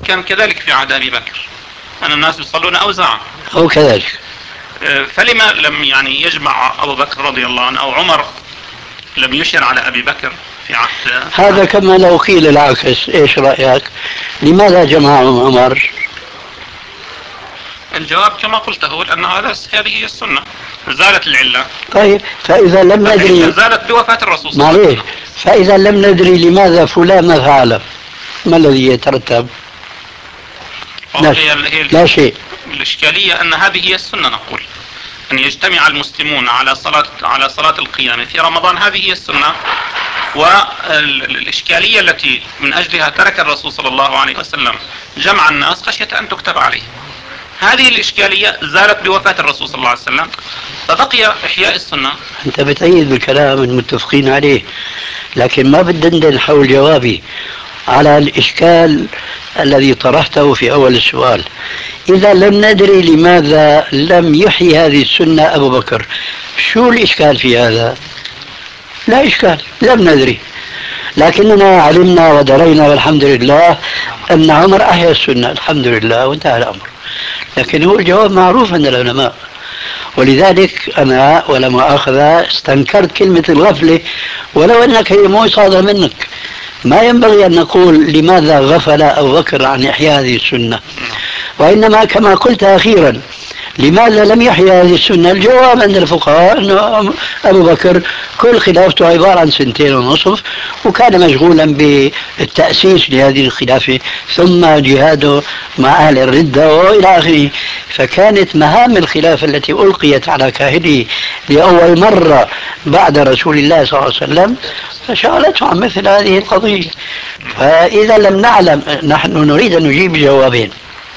كان كذلك في عهد أبي بكر، أن الناس يصلون أوزاعا. أو كذلك. فلما لم يعني يجمع أبو بكر رضي الله عنه أو عمر لم يشر على أبي بكر في عهد؟ هذا كما لو قيل العكس، إيش رأيك؟ لماذا جمعهم عمر؟ الجواب كما قلته، لأن هذه هي السنة، زالت العلة. طيب فإذا لم ندري، زالت بوفاة الرسول صلى الله عليه معليش، وسلم. فإذا لم ندري لماذا فلان فعل، ما الذي يترتب؟ لا شيء. الإشكالية أن هذه هي السنة، نقول أن يجتمع المسلمون على صلاة القيام في رمضان، هذه هي السنة. والإشكالية التي من أجلها ترك الرسول صلى الله عليه وسلم جمع الناس خشية أن تكتب عليه، هذه الإشكالية زالت بوفاة الرسول صلى الله عليه وسلم، فبقي إحياء السنة. أنت بتأيد بالكلام المتفقين عليه، لكن ما بتدندن حول جوابي على الإشكال الذي طرحته في أول السؤال. إذا لم ندري لماذا لم يحيي هذه السنة أبو بكر، شو الإشكال في هذا؟ لا إشكال، لم ندري، لكننا علمنا ودرينا والحمد لله أن عمر أحيا السنة، الحمد لله، وانتهى الأمر. لكن هو الجواب معروف عند العلماء، ولذلك أنا ولا مؤاخذة استنكرت كلمة الغفلة، ولو أنك هي مو صادرة منك. ما ينبغي أن نقول لماذا غفل أبو بكر عن إحياء هذه السنة، وإنما كما قلت أخيرا لماذا لم يحيى هذه السنة؟ الجواب عند الفقهاء أنه أبو بكر كل خلافته عبارة عن 2.5 سنين، وكان مشغولا بالتأسيس لهذه الخلافة، ثم جهاده مع أهل الردة وإلى آخره. فكانت مهام الخلافة التي ألقيت على كاهله لأول مرة بعد رسول الله صلى الله عليه وسلم فشغلته عن مثل هذه القضية. فإذا لم نعلم، نحن نريد أن نجيب جوابين.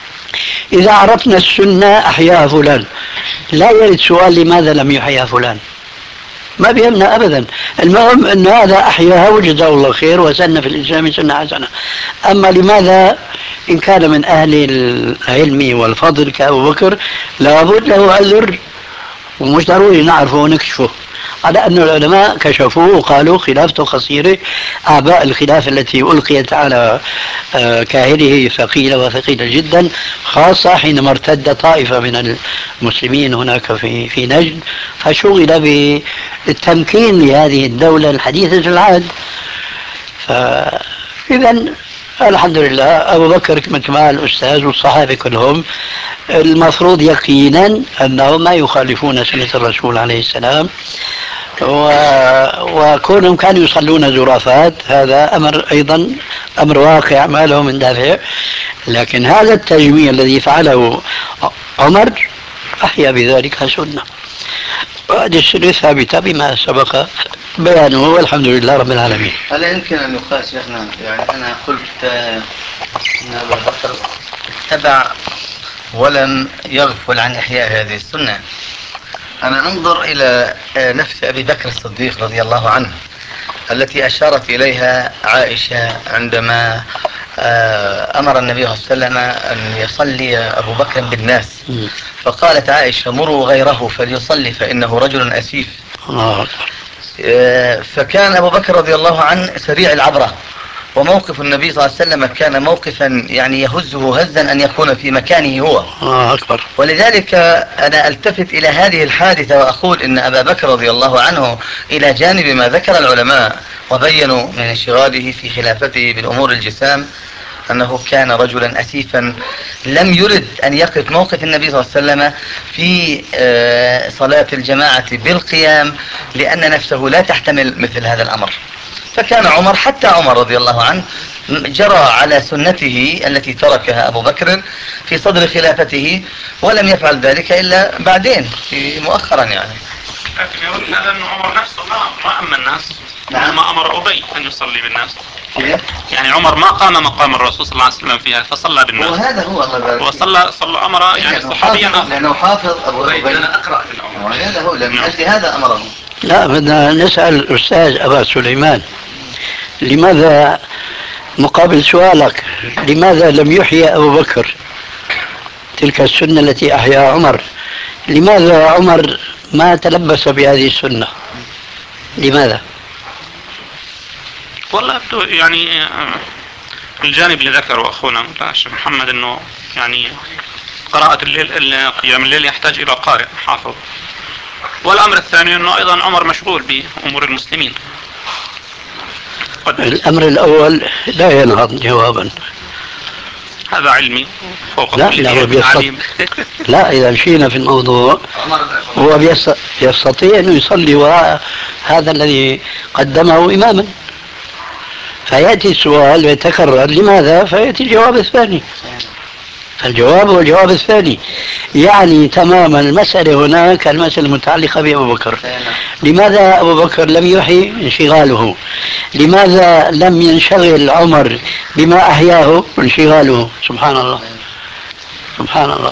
إذا عرفنا السنة أحياها فلان، لا يرد سؤال لماذا لم يحيا فلان، ما بيهمنا أبدا. المهم أن هذا أحياها وجزاه الله خير وسن في الإسلام سنة حسنة. أما لماذا، إن كان من أهل العلم والفضل كأبو بكر لابد له عذر، ومش ضروري نعرفه ونكشفه، على أن العلماء كشفوه وقالوا خلافته قصيرة. أعباء الخلافة التي ألقيت على كاهله ثقيلة وثقيلة جدا، خاصة حينما ارتد طائفة من المسلمين هناك في نجد، فشغل بالتمكين لهذه الدولة الحديثة العهد. فإذا الحمد لله أبو بكر كما الأستاذ والصحابة كلهم المفروض يقينا أنهم ما يخالفون سنة الرسول عليه السلام، وكونهم كانوا يصلون زرافات هذا أمر أيضا أمر واقع ما له من دافع. لكن هذا التجميع الذي فعله عمر أحيا بذلك سنة، وهذه السنة ثابتة بما سبق بيانه والحمد لله رب العالمين. هل يمكن أن يقاس شيخنا؟ يعني أنا قلت أن أبا بكر اتبع ولم يغفل عن إحياء هذه السنة. أنا أنظر إلى نفس أبي بكر الصديق رضي الله عنه التي أشارت إليها عائشة عندما أمر النبي صلى الله عليه وسلم أن يصلي أبو بكر بالناس، فقالت عائشة مروا غيره فليصلي فإنه رجل أسيف. فكان أبو بكر رضي الله عنه سريع العبرة، وموقف النبي صلى الله عليه وسلم كان موقفا يعني يهزه هزا أن يكون في مكانه هو. أكبر. ولذلك أنا ألتفت إلى هذه الحادثة وأقول إن أبا بكر رضي الله عنه إلى جانب ما ذكر العلماء وبينوا من انشغاله في خلافته بالأمور الجسام أنه كان رجلا أسيفا لم يرد أن يقف موقف النبي صلى الله عليه وسلم في صلاة الجماعة بالقيام، لأن نفسه لا تحتمل مثل هذا الأمر. فكان عمر، حتى عمر رضي الله عنه، جرى على سنته التي تركها أبو بكر في صدر خلافته، ولم يفعل ذلك إلا بعدين مؤخرا يعني. لكن يقول هذا أن عمر نفسه ما أما الناس، ما أمر أبي أن يصلي بالناس. يعني عمر ما قام مقام الرسول صلى الله عليه وسلم فيها فصلى بالناس، وهذا هو وصلى أمر يعني صحابيا آخر، لأنه حافظ أبو أبي. أنا أقرأ في الأمر، وهذا هو من أجل هذا أمره. لا، بدنا نسأل الأستاذ أبا سليمان لماذا، مقابل سؤالك لماذا لم يحيي أبو بكر تلك السنة التي أحياها عمر، لماذا عمر ما تلبس بهذه السنة؟ لماذا؟ والله يعني الجانب اللي ذكره أخونا الشيخ محمد أنه يعني قراءة الليل قيام الليل يحتاج إلى قارئ حافظ. والأمر الثاني أنه أيضا عمر مشغول بأمور المسلمين. الأمر الأول لا ينهض جوابا. هذا علمي فوق لا كل لا علم عليم. لا، إذا مشينا في الموضوع هو يستطيع أن يصلي وراء هذا الذي قدمه إماما، فيأتي السؤال ويتكرر لماذا، فيأتي الجواب الثاني. فالجواب هو الجواب الثاني، يعني تماما المسألة هناك المسألة المتعلقة بأبو بكر. لماذا أبو بكر لم يحي انشغاله؟ لماذا لم ينشغل عمر بما أحياه انشغاله؟ سبحان الله، سبحان الله.